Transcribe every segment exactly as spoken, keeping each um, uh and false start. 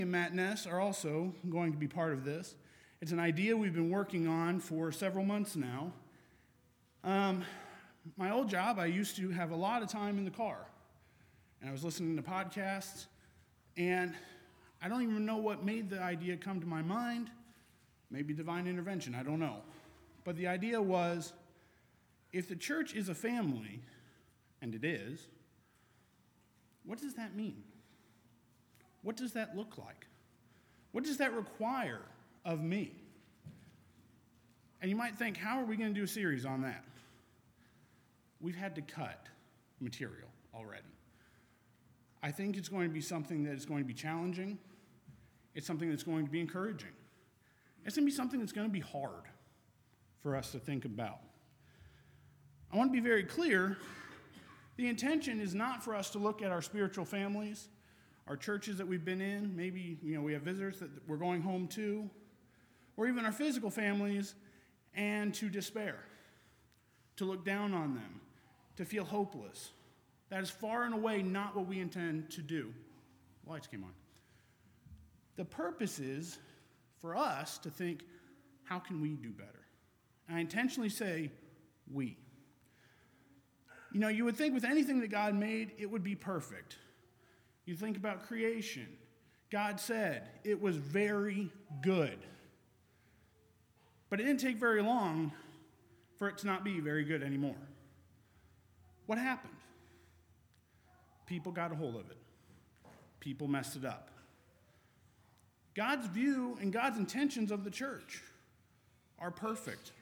and Matt Ness are also going to be part of this. It's an idea we've been working on for several months now. Um, my old job, I used to have a lot of time in the car, and I was listening to podcasts, and I don't even know what made the idea come to my mind. Maybe divine intervention, I don't know. But the idea was, if the church is a family, and it is, what does that mean? What does that look like? What does that require of me? And you might think, how are we going to do a series on that? We've had to cut material already. I think it's going to be something that is going to be challenging. It's something that's going to be encouraging. It's going to be something that's going to be hard for us to think about. I want to be very clear. The intention is not for us to look at our spiritual families, our churches that we've been in. Maybe, you know, we have visitors that we're going home to, or even our physical families, and to despair, to look down on them, to feel hopeless. That is far and away not what we intend to do. Lights came on. The purpose is for us to think, how can we do better? And I intentionally say we. You know, you would think with anything that God made, it would be perfect. You think about creation. God said it was very good. But it didn't take very long for it to not be very good anymore. What happened? People got a hold of it. People messed it up. God's view and God's intentions of the church are perfect.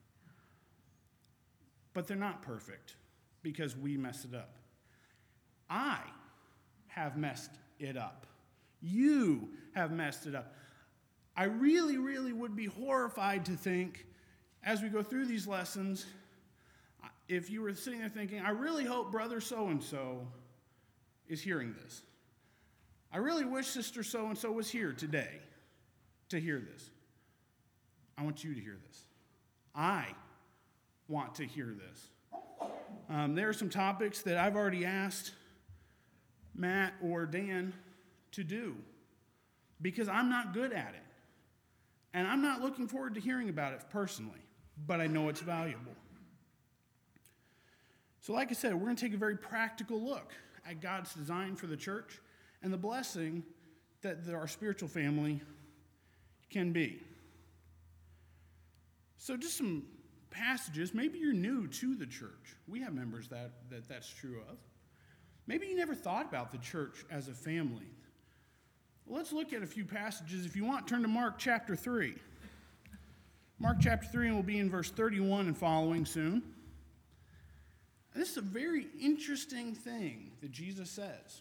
But they're not perfect because we messed it up. I have messed it up. You have messed it up. I really, really would be horrified to think, as we go through these lessons, if you were sitting there thinking, I really hope brother so-and-so is hearing this. I really wish sister so-and-so was here today to hear this. I want you to hear this. I want to hear this. Um, there are some topics that I've already asked Matt or Dan to do because I'm not good at it. And I'm not looking forward to hearing about it personally, but I know it's valuable. So like I said, we're going to take a very practical look at God's design for the church and the blessing that our spiritual family can be. So just some passages. Maybe you're new to the church. We have members that, that that's true of. Maybe you never thought about the church as a family. Well, let's look at a few passages. If you want, turn to Mark chapter three. Mark chapter three, and we'll be in verse thirty-one and following soon. And this is a very interesting thing that Jesus says.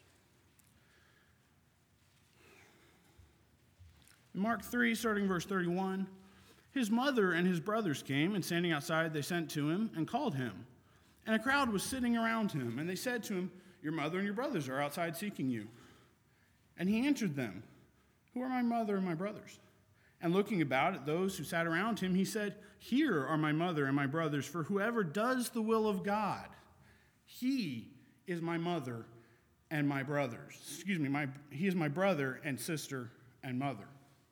In Mark three, starting verse thirty-one, his mother and his brothers came, and standing outside, they sent to him and called him. And a crowd was sitting around him, and they said to him, your mother and your brothers are outside seeking you. And he answered them, who are my mother and my brothers? And looking about at those who sat around him, he said, here are my mother and my brothers, for whoever does the will of God, he is my mother and my brothers. Excuse me, my, he is my brother and sister and mother.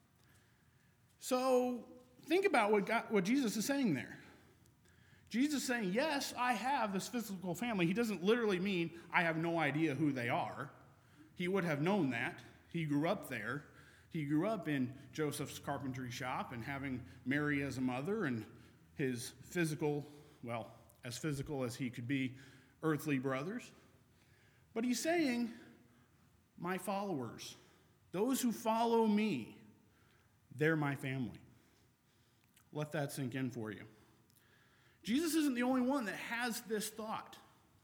So think about what, God, what Jesus is saying there. Jesus is saying, yes, I have this physical family. He doesn't literally mean I have no idea who they are. He would have known that. He grew up there. He grew up in Joseph's carpentry shop and having Mary as a mother and his physical, well, as physical as he could be, earthly brothers. But he's saying, my followers, those who follow me, they're my family. Let that sink in for you. Jesus isn't the only one that has this thought.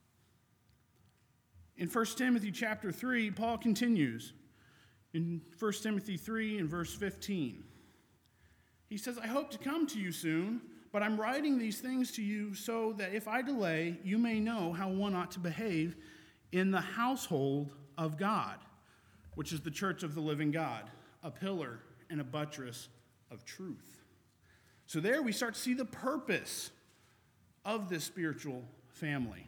In First Timothy chapter three, Paul continues. In First Timothy three and verse fifteen, he says, I hope to come to you soon, but I'm writing these things to you so that if I delay, you may know how one ought to behave in the household of God, which is the church of the living God, a pillar and a buttress of truth. So there we start to see the purpose of this spiritual family.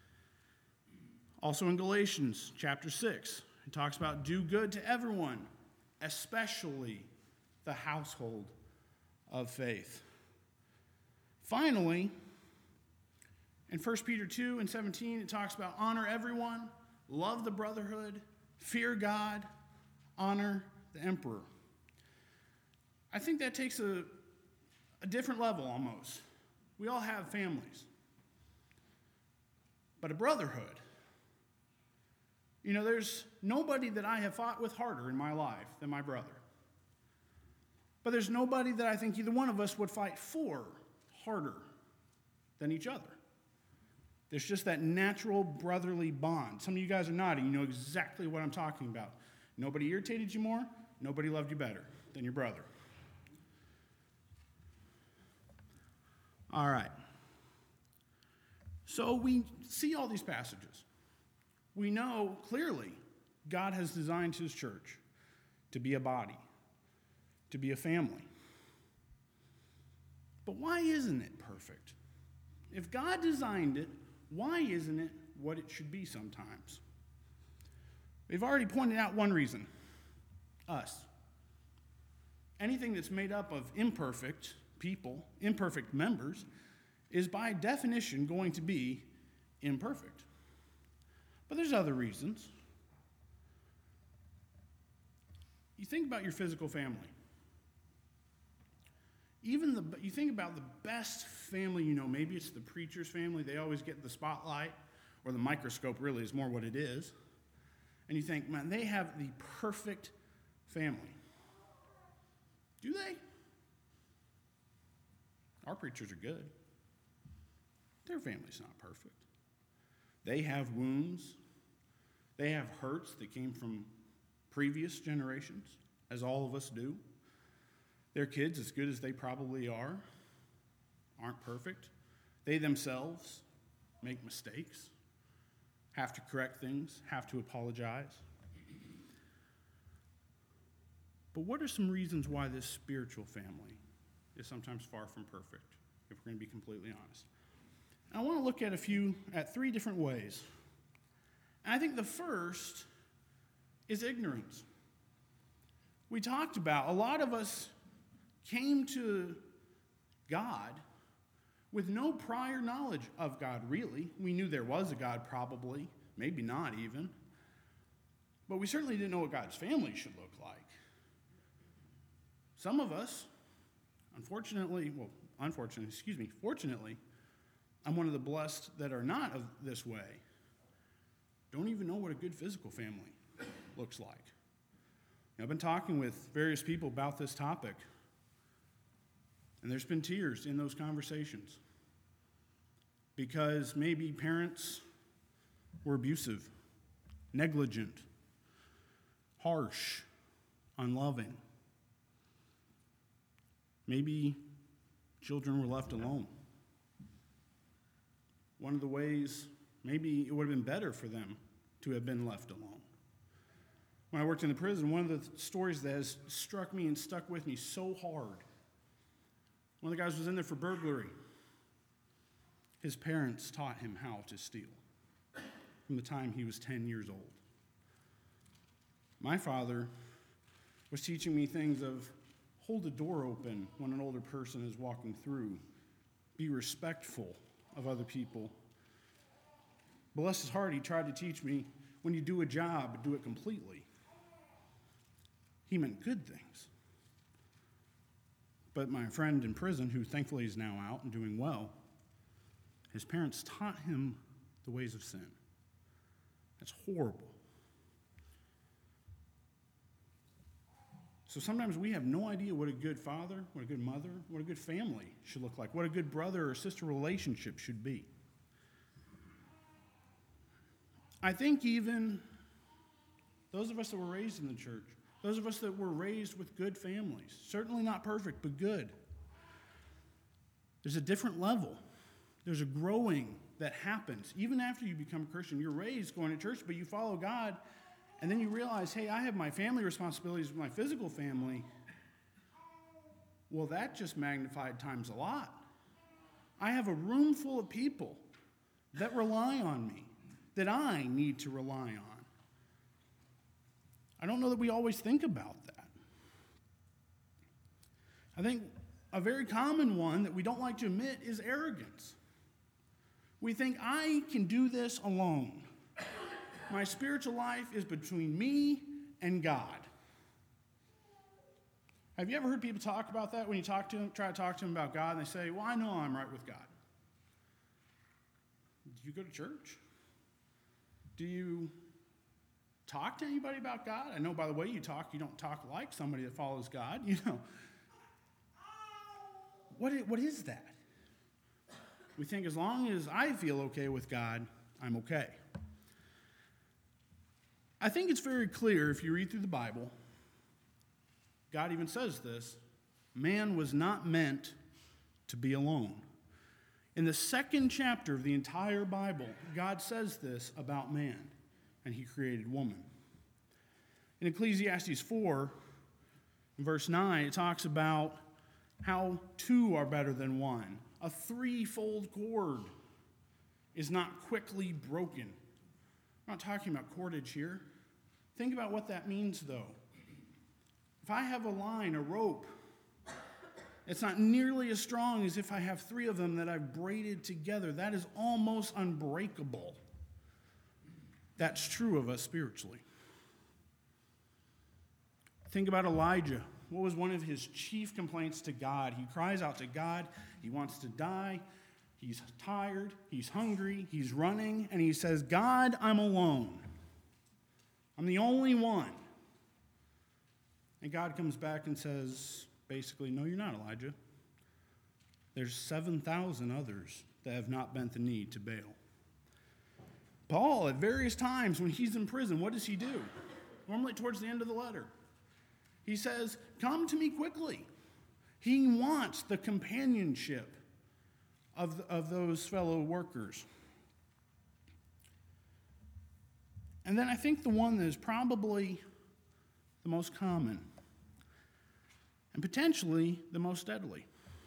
Also in Galatians chapter six, it talks about do good to everyone, especially the household of faith. Finally, in First Peter two and seventeen, it talks about honor everyone, love the brotherhood, fear God, honor the emperor. I think that takes a, a different level almost. We all have families. But a brotherhood, you know, there's nobody that I have fought with harder in my life than my brother. But there's nobody that I think either one of us would fight for harder than each other. There's just that natural brotherly bond. Some of you guys are nodding. You know exactly what I'm talking about. Nobody irritated you more. Nobody loved you better than your brother. All right. So we see all these passages. We know clearly God has designed his church to be a body, to be a family. But why isn't it perfect? If God designed it, why isn't it what it should be sometimes? We've already pointed out one reason: us. Anything that's made up of imperfect people, imperfect members, is by definition going to be imperfect. But there's other reasons. You think about your physical family. Even the, you think about the best family you know, maybe it's the preacher's family, they always get the spotlight, or the microscope really is more what it is. And you think, man, they have the perfect family. Do they? Our preachers are good. Their family's not perfect. They have wounds. They have hurts that came from previous generations, as all of us do. Their kids, as good as they probably are, aren't perfect. They themselves make mistakes, have to correct things, have to apologize. But what are some reasons why this spiritual family is sometimes far from perfect, if we're going to be completely honest? And I want to look at a few, at three different ways. And I think the first is ignorance. We talked about, a lot of us came to God with no prior knowledge of God, really. We knew there was a God, probably, maybe not even. But we certainly didn't know what God's family should look like. Some of us, unfortunately, well, unfortunately, excuse me, fortunately, I'm one of the blessed that are not of this way, don't even know what a good physical family looks like. You know, I've been talking with various people about this topic, and there's been tears in those conversations because maybe parents were abusive, negligent, harsh, unloving. Maybe children were left alone. One of the ways, maybe it would have been better for them to have been left alone. When I worked in the prison, one of the stories that has struck me and stuck with me so hard, one of the guys was in there for burglary. His parents taught him how to steal from the time he was ten years old. My father was teaching me things of hold the door open when an older person is walking through. Be respectful of other people. Bless his heart, he tried to teach me when you do a job, do it completely. He meant good things. But my friend in prison, who thankfully is now out and doing well, his parents taught him the ways of sin. That's horrible. So sometimes we have no idea what a good father, what a good mother, what a good family should look like, what a good brother or sister relationship should be. I think even those of us that were raised in the church, those of us that were raised with good families, certainly not perfect, but good, there's a different level. There's a growing that happens. Even after you become a Christian, you're raised going to church, but you follow God, and then you realize, hey, I have my family responsibilities with my physical family. Well, that just magnified times a lot. I have a room full of people that rely on me, that I need to rely on. I don't know that we always think about that. I think a very common one that we don't like to admit is arrogance. We think, I can do this alone. My spiritual life is between me and God. Have you ever heard people talk about that when you talk to them, try to talk to them about God, and they say, well, I know I'm right with God. Do you go to church? Do you talk to anybody about God? I know, by the way you talk, you don't talk like somebody that follows God, you know. What is, what is that? We think as long as I feel okay with God, I'm okay. I think it's very clear if you read through the Bible, God even says this, man was not meant to be alone. In the second chapter of the entire Bible, God says this about man, and he created woman. In Ecclesiastes four, in verse nine, it talks about how two are better than one. A threefold cord is not quickly broken. I'm not talking about cordage here. Think about what that means, though. If I have a line, a rope, it's not nearly as strong as if I have three of them that I've braided together. That is almost unbreakable. That's true of us spiritually. Think about Elijah. What was one of his chief complaints to God? He cries out to God. He wants to die. He's tired. He's hungry. He's running. And he says, God, I'm alone. I'm the only one. And God comes back and says, basically, no, you're not, Elijah. There's seven thousand others that have not bent the knee to Baal. Paul, at various times when he's in prison, what does he do? Normally towards the end of the letter. He says, come to me quickly. He wants the companionship of, of those fellow workers. And then I think the one that is probably the most common and potentially the most deadly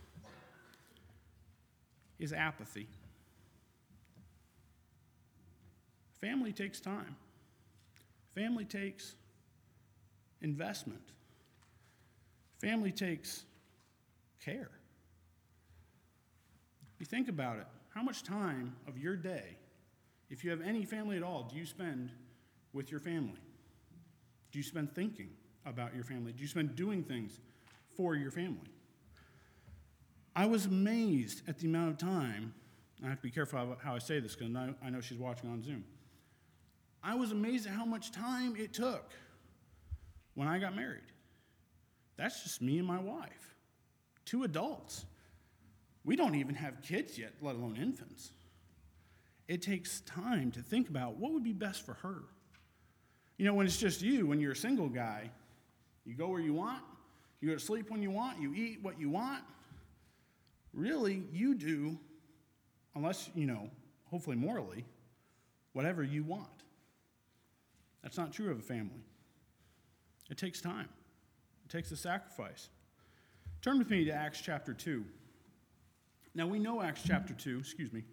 is apathy. Family takes time. Family takes investment. Family takes care. You think about it. How much time of your day, if you have any family at all, do you spend with your family? Do you spend thinking about your family? Do you spend doing things for your family? I was amazed at the amount of time, I have to be careful about how I say this because I know she's watching on Zoom. I was amazed at how much time it took when I got married. That's just me and my wife, two adults. We don't even have kids yet, let alone infants. It takes time to think about what would be best for her. You know, when it's just you, when you're a single guy, you go where you want, you go to sleep when you want, you eat what you want. Really, you do, unless, you know, hopefully morally, whatever you want. That's not true of a family. It takes time. It takes a sacrifice. Turn with me to Acts chapter two. Now, we know Acts chapter two, excuse me.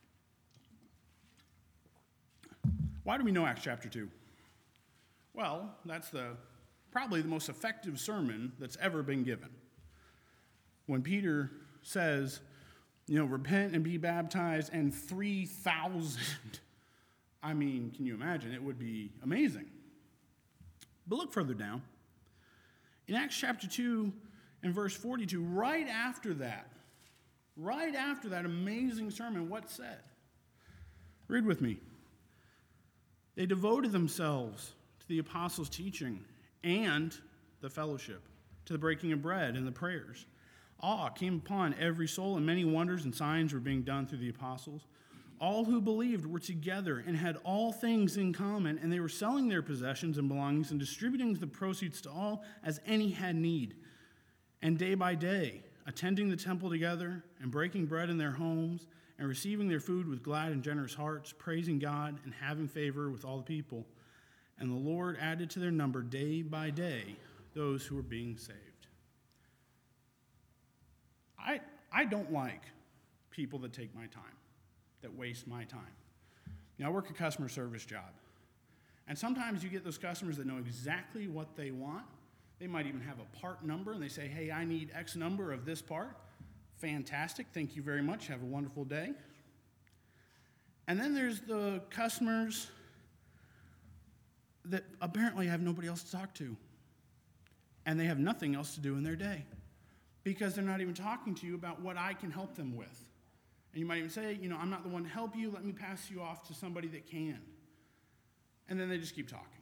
Why do we know Acts chapter two? Well, that's the probably the most effective sermon that's ever been given. When Peter says, you know, repent and be baptized, and three thousand, I mean, can you imagine? It would be amazing. But look further down. In Acts chapter two and verse forty-two, right after that, right after that amazing sermon, what's said? Read with me. They devoted themselves to the apostles' teaching and the fellowship, to the breaking of bread and the prayers. Awe came upon every soul, and many wonders and signs were being done through the apostles. All who believed were together and had all things in common, and they were selling their possessions and belongings and distributing the proceeds to all as any had need. And day by day, attending the temple together and breaking bread in their homes and receiving their food with glad and generous hearts, praising God and having favor with all the people. And the Lord added to their number day by day those who were being saved. I, I don't like people that take my time, that waste my time. You know, I work a customer service job. And sometimes you get those customers that know exactly what they want. They might even have a part number, and they say, hey, I need X number of this part. Fantastic. Thank you very much. Have a wonderful day. And then there's the customers that apparently have nobody else to talk to. And they have nothing else to do in their day because they're not even talking to you about what I can help them with. And you might even say, you know, I'm not the one to help you. Let me pass you off to somebody that can. And then they just keep talking.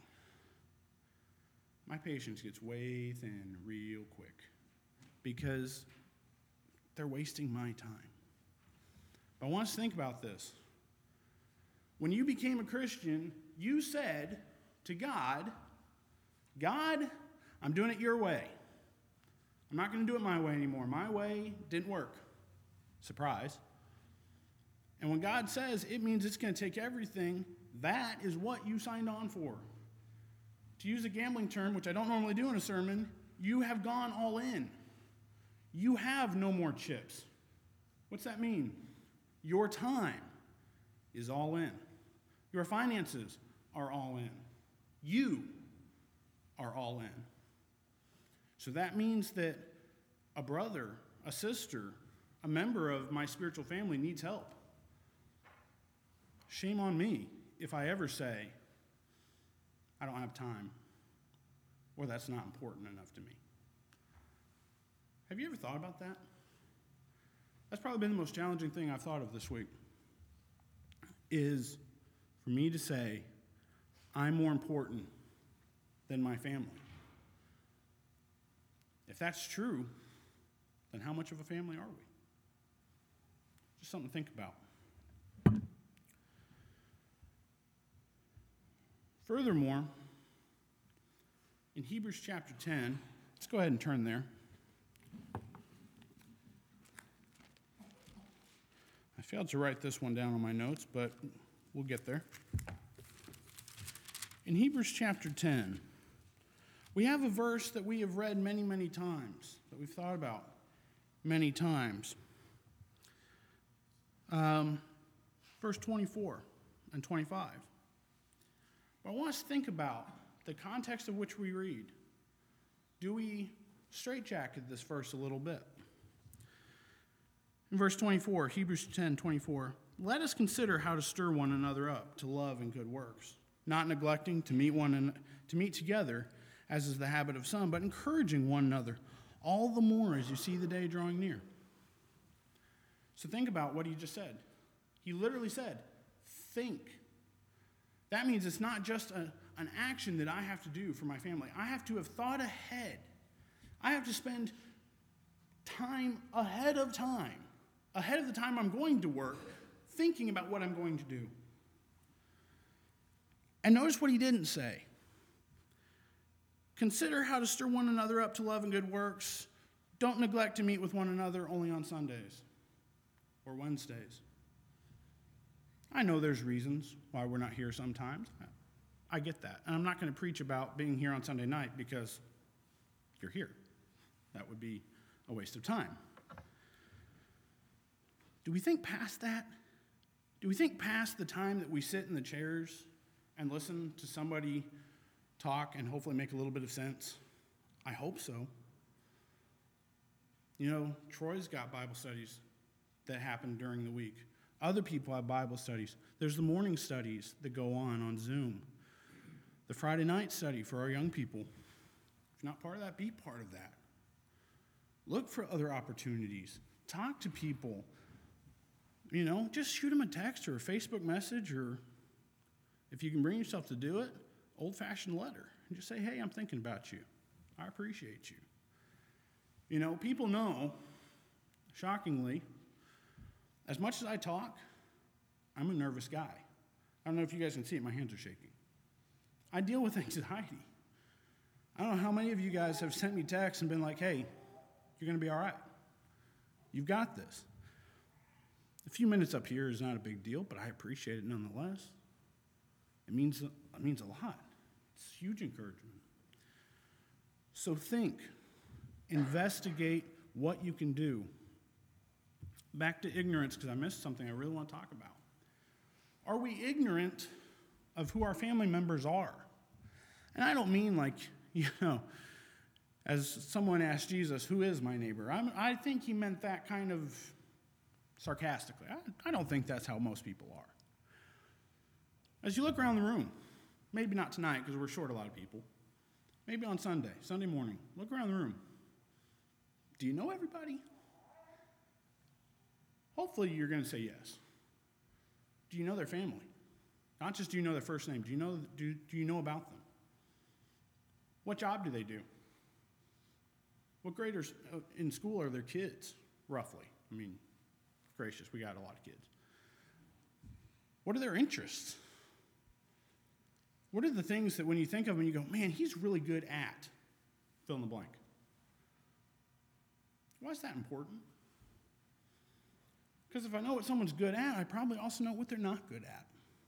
My patience gets way thin real quick because they're wasting my time. But I want us to think about this. When you became a Christian, you said to God, God, I'm doing it your way. I'm not going to do it my way anymore. My way didn't work. Surprise. And when God says it means it's going to take everything, that is what you signed on for. To use a gambling term, which I don't normally do in a sermon, you have gone all in. You have no more chips. What's that mean? Your time is all in. Your finances are all in. You are all in. So that means that a brother, a sister, a member of my spiritual family needs help. Shame on me if I ever say, I don't have time, or that's not important enough to me. Have you ever thought about that? That's probably been the most challenging thing I've thought of this week, is for me to say, I'm more important than my family. If that's true, then how much of a family are we? Just something to think about. Furthermore, in Hebrews chapter ten, let's go ahead and turn there. I failed to write this one down on my notes, but we'll get there. In Hebrews chapter ten, we have a verse that we have read many, many times, that we've thought about many times. Um, verse twenty-four and twenty-five. But I want us to think about the context of which we read. Do we straitjacket this verse a little bit? In verse twenty-four, Hebrews ten twenty-four, let us consider how to stir one another up to love and good works, not neglecting to meet one and to meet together, as is the habit of some, but encouraging one another, all the more as you see the day drawing near. So think about what he just said. He literally said, think. That means it's not just a, an action that I have to do for my family. I have to have thought ahead. I have to spend time ahead of time, ahead of the time I'm going to work, thinking about what I'm going to do. And notice what he didn't say. Consider how to stir one another up to love and good works. Don't neglect to meet with one another only on Sundays or Wednesdays. I know there's reasons why we're not here sometimes. I get that. And I'm not going to preach about being here on Sunday night because you're here. That would be a waste of time. Do we think past that? Do we think past the time that we sit in the chairs and listen to somebody talk and hopefully make a little bit of sense? I hope so. You know, Troy's got Bible studies that happen during the week. Other people have Bible studies. There's the morning studies that go on on Zoom. The Friday night study for our young people. If you're not part of that, be part of that. Look for other opportunities. Talk to people. You know, just shoot them a text or a Facebook message, or if you can bring yourself to do it, old-fashioned letter. And just say, hey, I'm thinking about you. I appreciate you. You know, people know, shockingly, as much as I talk, I'm a nervous guy. I don't know if you guys can see it. My hands are shaking. I deal with anxiety. I don't know how many of you guys have sent me texts and been like, hey, you're going to be all right. You've got this. A few minutes up here is not a big deal, but I appreciate it nonetheless. It means, it means a lot. It's huge encouragement. So think. Investigate what you can do. Back to ignorance, because I missed something I really want to talk about. Are we ignorant of who our family members are? And I don't mean like, you know, As someone asked Jesus, who is my neighbor? I'm, I think he meant that kind of sarcastically. I, I don't think that's how most people are. As you look around the room, maybe not tonight because we're short a lot of people, maybe on Sunday, Sunday morning, look around the room. Do you know everybody? Hopefully you're going to say yes. Do you know their family? Not just do you know their first name, do you know, do, do you know about them? What job do they do? What graders in school are their kids, roughly? I mean, gracious, we got a lot of kids. What are their interests? What are the things that when you think of them, you go, man, he's really good at fill in the blank? Why is that important? Because if I know what someone's good at, I probably also know what they're not good at.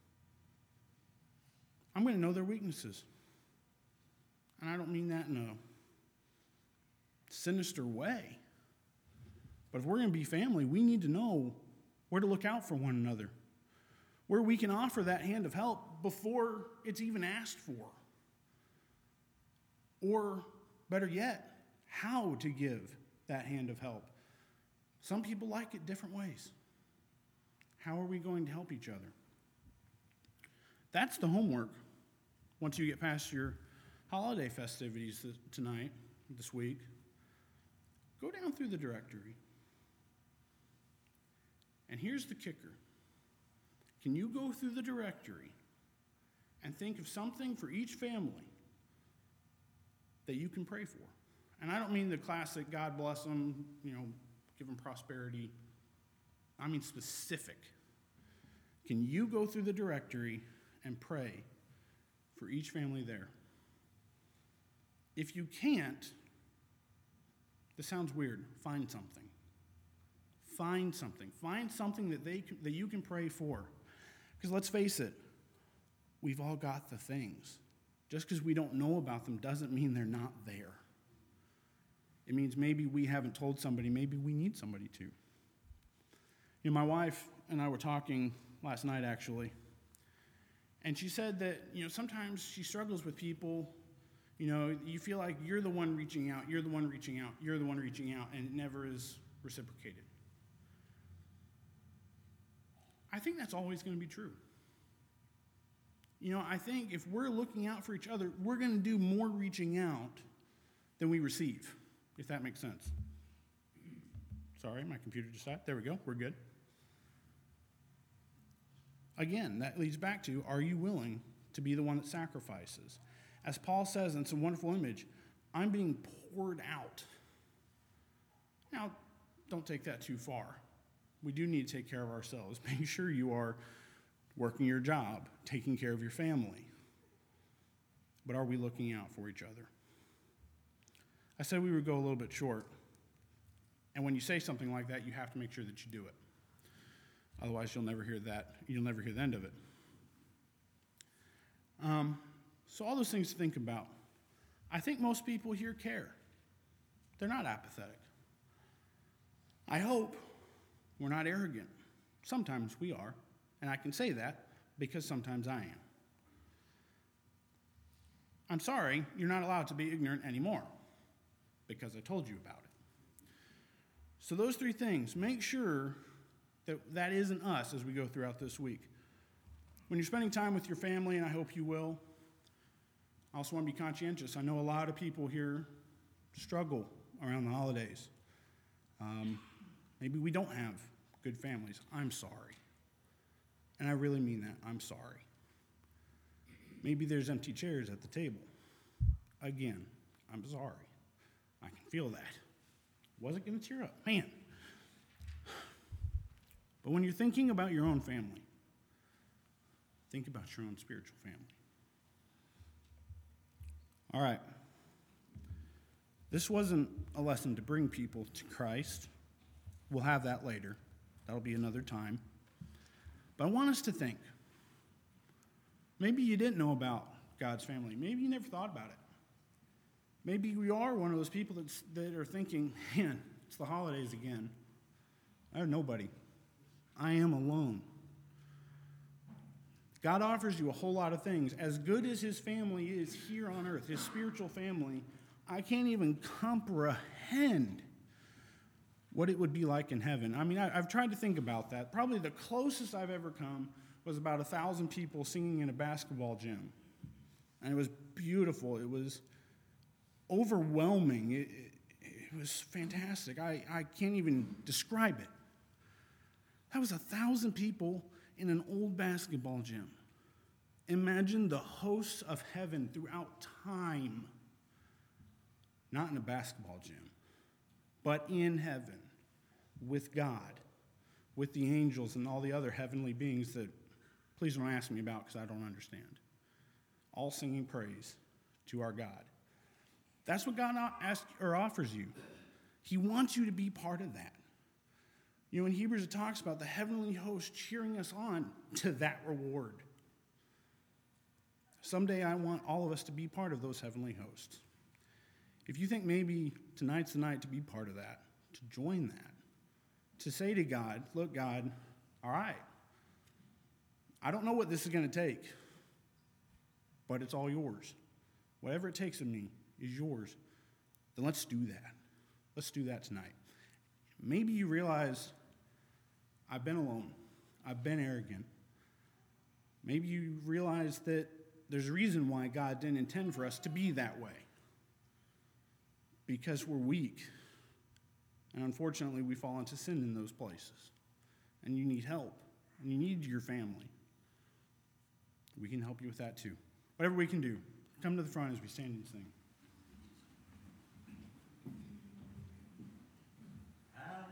I'm going to know their weaknesses. And I don't mean that in a sinister way. But if we're going to be family, we need to know where to look out for one another, where we can offer that hand of help before it's even asked for. Or, better yet, how to give that hand of help. Some people like it different ways. How are we going to help each other? That's the homework once you get past your holiday festivities tonight, this week. Go down through the directory. And here's the kicker. Can you go through the directory and think of something for each family that you can pray for? And I don't mean the classic, God bless them, you know, give them prosperity. I mean specific. Can you go through the directory and pray for each family there? If you can't, this sounds weird, find something. Find something. Find something that they can, that you can pray for. Because let's face it, we've all got the things. Just because we don't know about them doesn't mean they're not there. It means maybe we haven't told somebody, maybe we need somebody to. You know, my wife and I were talking last night, actually, and she said that, you know, sometimes she struggles with people, you know, you feel like you're the one reaching out, you're the one reaching out, you're the one reaching out, and it never is reciprocated. I think that's always going to be true. You know, I think if we're looking out for each other, we're going to do more reaching out than we receive, if that makes sense. Sorry, my computer just died. There we go. We're good. Again, that leads back to, are you willing to be the one that sacrifices? As Paul says in some wonderful image, I'm being poured out. Now, don't take that too far. We do need to take care of ourselves. Make sure you are working your job, taking care of your family. But are we looking out for each other? I said we would go a little bit short. And when you say something like that, you have to make sure that you do it. Otherwise, you'll never hear that. You'll never hear the end of it. Um, so all those things to think about. I think most people here care. They're not apathetic. I hope we're not arrogant. Sometimes we are. And I can say that because sometimes I am. I'm sorry, you're not allowed to be ignorant anymore because I told you about it. So those three things, make sure that that isn't us as we go throughout this week. When you're spending time with your family, and I hope you will, I also want to be conscientious. I know a lot of people here struggle around the holidays. Um, maybe we don't have good families. I'm sorry. And I really mean that. I'm sorry. Maybe there's empty chairs at the table. Again, I'm sorry. I can feel that. Wasn't going to tear up. Man. But when you're thinking about your own family, think about your own spiritual family. All right. This wasn't a lesson to bring people to Christ. We'll have that later. That'll be another time. But I want us to think. Maybe you didn't know about God's family. Maybe you never thought about it. Maybe you are one of those people that's, that are thinking, man, it's the holidays again. I have nobody. I am alone. God offers you a whole lot of things. As good as his family is here on earth, his spiritual family, I can't even comprehend what it would be like in heaven. I mean, I, I've tried to think about that. Probably the closest I've ever come was about a thousand people singing in a basketball gym. And it was beautiful. It was overwhelming. It, it, it was fantastic. I, I can't even describe it. That was a thousand people in an old basketball gym. Imagine the hosts of heaven throughout time. Not in a basketball gym, but in heaven with God, with the angels and all the other heavenly beings that please don't ask me about because I don't understand. All singing praise to our God. That's what God asks or offers you. He wants you to be part of that. You know, in Hebrews it talks about the heavenly host cheering us on to that reward. Someday I want all of us to be part of those heavenly hosts. If you think maybe tonight's the night to be part of that, to join that, to say to God, look, God, all right, I don't know what this is going to take, but it's all yours. Whatever it takes of me is yours. Then let's do that. Let's do that tonight. Maybe you realize I've been alone. I've been arrogant. Maybe you realize that there's a reason why God didn't intend for us to be that way. Because we're weak. And unfortunately, we fall into sin in those places. And you need help. And you need your family. We can help you with that too. Whatever we can do, come to the front as we stand and sing.